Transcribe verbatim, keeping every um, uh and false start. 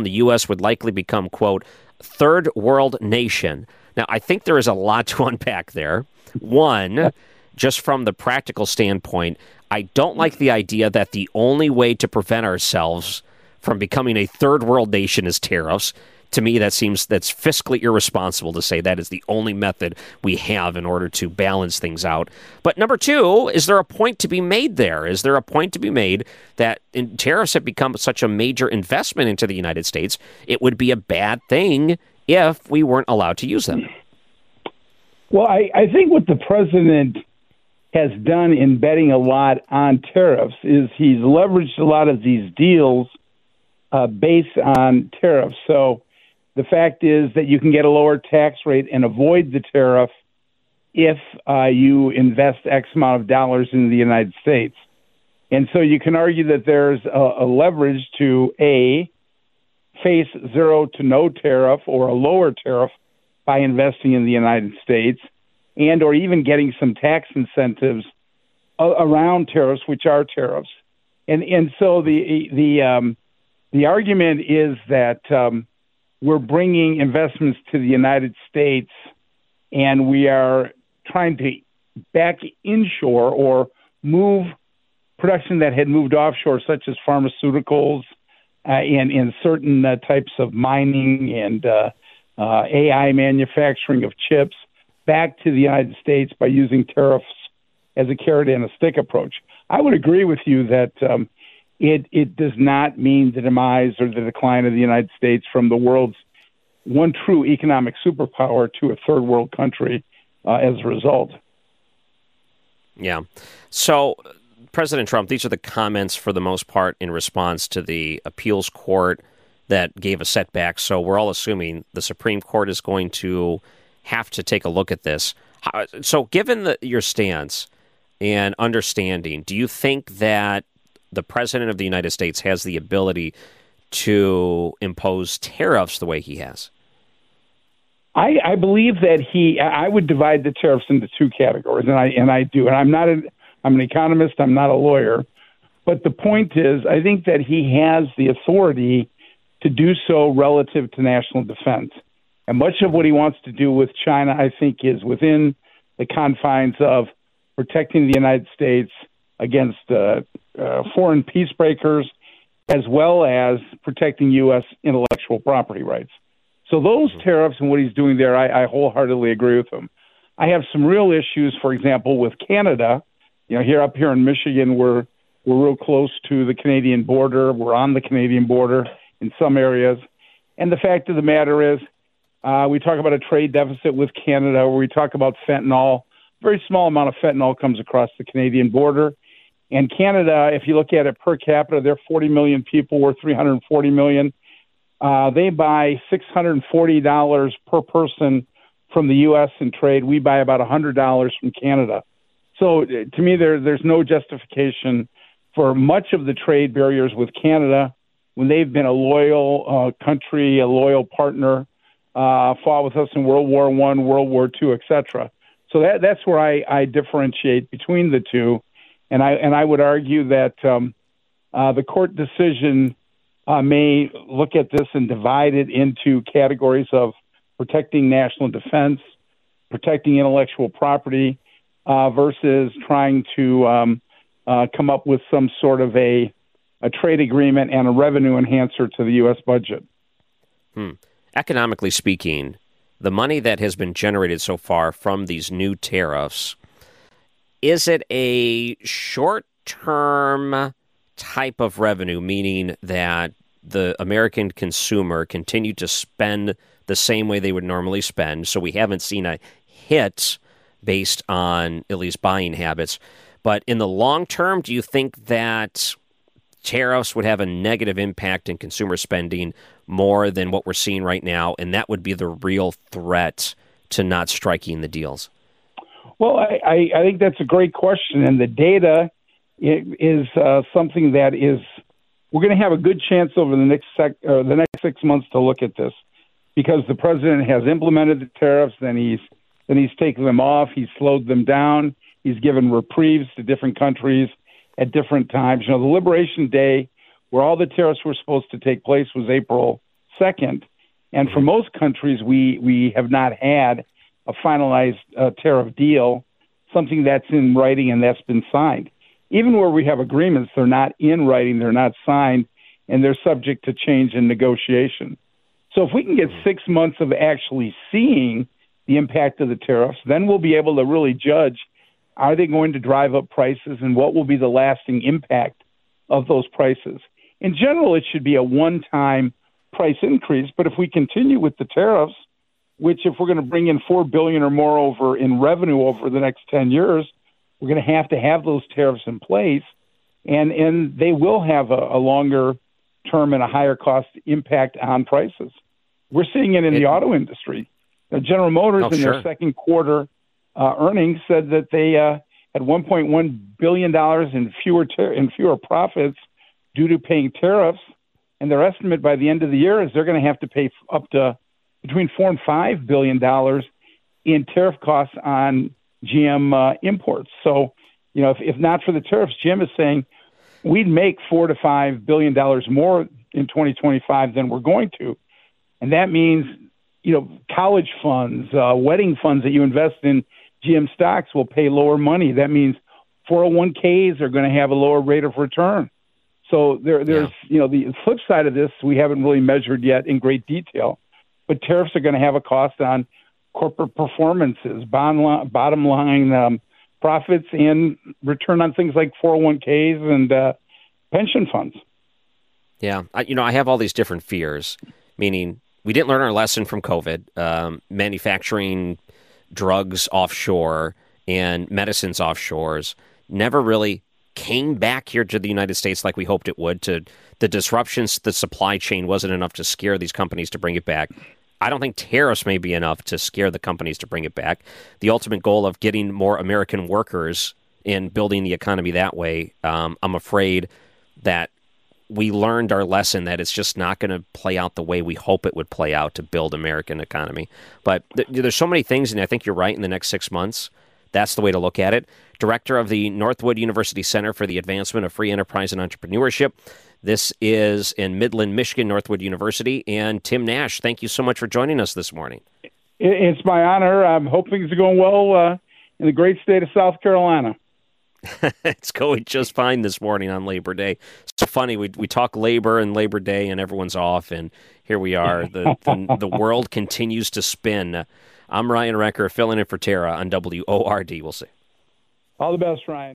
the U S would likely become, quote, third world nation. Now, I think there is a lot to unpack there. One, just from the practical standpoint, I don't like the idea that the only way to prevent ourselves from becoming a third world nation is tariffs. To me, that seems that's fiscally irresponsible to say that is the only method we have in order to balance things out. But number two, is there a point to be made there? Is there a point to be made that in, tariffs have become such a major investment into the United States, it would be a bad thing if we weren't allowed to use them? Well, I, I think what the president has done in betting a lot on tariffs is he's leveraged a lot of these deals uh, based on tariffs. So the fact is that you can get a lower tax rate and avoid the tariff if uh, you invest X amount of dollars in the United States. And so you can argue that there's a, a leverage to, A, face zero to no tariff or a lower tariff by investing in the United States, and or even getting some tax incentives a- around tariffs, which are tariffs. And and so the the um, the argument is that um, we're bringing investments to the United States, and we are trying to back inshore or move production that had moved offshore, such as pharmaceuticals uh, and, and certain uh, types of mining and uh, uh, A I manufacturing of chips, back to the United States by using tariffs as a carrot and a stick approach. I would agree with you that um, it it does not mean the demise or the decline of the United States from the world's one true economic superpower to a third world country uh, as a result. Yeah. So, President Trump, these are the comments for the most part in response to the appeals court that gave a setback. So we're all assuming the Supreme Court is going to have to take a look at this. So given the, your stance and understanding, do you think that the President of the United States has the ability to impose tariffs the way he has? I, I believe that he, I would divide the tariffs into two categories, and I and I do. And I'm not a, I'm an economist, I'm not a lawyer. But the point is, I think that he has the authority to do so relative to national defense. And much of what he wants to do with China, I think, is within the confines of protecting the United States against uh, uh, foreign peacebreakers, as well as protecting U S intellectual property rights. So those tariffs and what he's doing there, I, I wholeheartedly agree with him. I have some real issues, for example, with Canada. You know, here up here in Michigan, we're we're real close to the Canadian border. We're on the Canadian border in some areas. And the fact of the matter is, uh, we talk about a trade deficit with Canada, where we talk about fentanyl. A very small amount of fentanyl comes across the Canadian border. And Canada, if you look at it per capita, they're forty million people. We're three hundred forty million. Uh, they buy six hundred forty dollars per person from the U S in trade. We buy about one hundred dollars from Canada. So to me, there, there's no justification for much of the trade barriers with Canada when they've been a loyal uh, country, a loyal partner, uh, fought with us in World War One, World War Two, et cetera. So that, that's where I, I differentiate between the two. And I and I would argue that um, uh, the court decision uh, may look at this and divide it into categories of protecting national defense, protecting intellectual property, uh, versus trying to um, uh, come up with some sort of a, a trade agreement and a revenue enhancer to the U S budget. Hmm. Economically speaking, the money that has been generated so far from these new tariffs, is it a short-term type of revenue, meaning that the American consumer continued to spend the same way they would normally spend, so we haven't seen a hit based on at least buying habits? But in the long term, do you think that tariffs would have a negative impact in consumer spending more than what we're seeing right now, and that would be the real threat to not striking the deals? Well, I, I, I think that's a great question, and the data is uh, something that is we're going to have a good chance over the next sec, uh, the next six months to look at this, because the president has implemented the tariffs, then he's then he's taken them off, he's slowed them down, he's given reprieves to different countries at different times. You know, the Liberation Day, where all the tariffs were supposed to take place, was April second. And for most countries, we, we have not had a finalized uh, tariff deal, something that's in writing and that's been signed. Even where we have agreements, they're not in writing, they're not signed, and they're subject to change in negotiation. So if we can get six months of actually seeing the impact of the tariffs, then we'll be able to really judge, are they going to drive up prices and what will be the lasting impact of those prices? In general, it should be a one-time price increase, but if we continue with the tariffs, which if we're going to bring in four billion dollars or more over in revenue over the next ten years, we're going to have to have those tariffs in place, and, and they will have a, a longer term and a higher cost impact on prices. We're seeing it in it, the auto industry. Now, General Motors oh, in sure. their second quarter uh, earnings said that they uh, had one point one billion dollars in fewer ter- in fewer profits due to paying tariffs, and their estimate by the end of the year is they're going to have to pay up to between four and five billion dollars in tariff costs on G M uh, imports. So, you know, if, if not for the tariffs, G M is saying we'd make four to five billion dollars more in twenty twenty-five than we're going to, and that means, you know, college funds, uh, wedding funds that you invest in G M stocks will pay lower money. That means four oh one k's are going to have a lower rate of return. So there, there's, yeah. you know, the flip side of this we haven't really measured yet in great detail, but tariffs are going to have a cost on corporate performances, bottom line, bottom line um, profits, and return on things like four oh one k's and uh, pension funds. Yeah, I, you know, I have all these different fears, meaning we didn't learn our lesson from COVID, um, manufacturing drugs offshore and medicines offshores never really came back here to the United States like we hoped it would. To the disruptions, the supply chain wasn't enough to scare these companies to bring it back. I don't think tariffs may be enough to scare the companies to bring it back. The ultimate goal of getting more American workers and building the economy that way, um, I'm afraid that we learned our lesson that it's just not going to play out the way we hope it would play out to build American economy. But th- there's so many things, and I think you're right, in the next six months, that's the way to look at it. Director of the Northwood University Center for the Advancement of Free Enterprise and Entrepreneurship. This is in Midland, Michigan, Northwood University. And Tim Nash, thank you so much for joining us this morning. It's my honor. I'm hoping things are going well uh, in the great state of South Carolina. It's going just fine this morning on Labor Day. So funny, we we talk labor and Labor Day and everyone's off, and here we are. The the, the world continues to spin. I'm Ryan Recker, filling in for Tara on W O R D. We'll see. All the best, Ryan.